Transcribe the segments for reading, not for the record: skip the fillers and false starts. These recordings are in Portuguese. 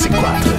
204.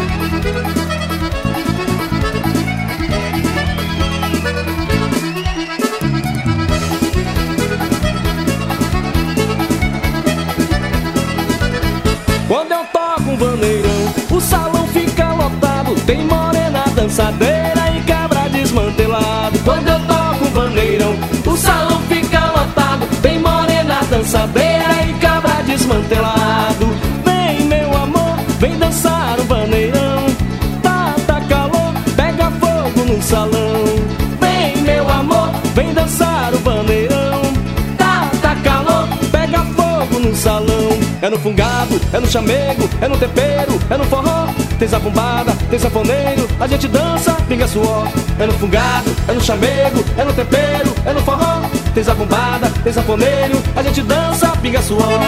Quando eu toco um vaneirão, o salão fica lotado. Tem morena dançadeira e cabra desmantelado. Quando eu toco um vaneirão, o salão fica lotado. Tem morena dançadeira e cabra desmantelado. Vem meu amor, vem dançar o vaneirão. Tá calor, pega fogo no salão. Vem meu amor, vem dançar o vaneirão. Tá calor, pega fogo no salão. É no fungado, é no chamego, é no tempero, é no forró. Tem zabumbada, tem sanfoneiro, a gente dança, pinga suor. É no fungado, é no chamego, é no tempero, é no forró. Tem zabumbada, tem sanfoneiro, a gente dança, pinga suor.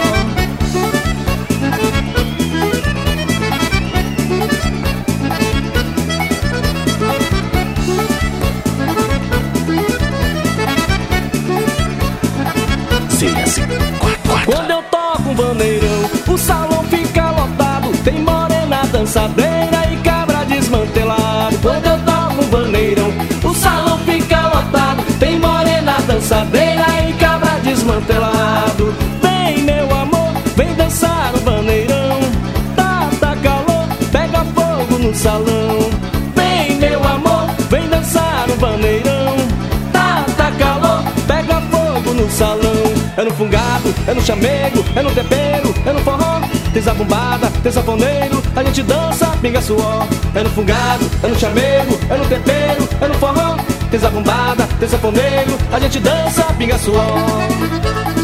Quando eu toco um vaneirão, o salão fica lotado. Tem morena dançadeira e cabra desmantelado. Quando eu toco um vaneirão, o salão fica lotado. Tem morena dançadeira e cabra desmantelado. Vem meu amor, vem dançar o vaneirão. Tá calor, pega fogo no salão. Vem meu amor, vem dançar o vaneirão. Tá calor, pega fogo no salão. É no fungado, é no chamego, é no tempero, é no forró. Tem zabumbada, tem sanfoneiro, a gente dança, pinga suor. É no fungado, é no chamego, é no tempero, é no forró. Tem zabumbada, tem sanfoneiro, a gente dança, pinga suor.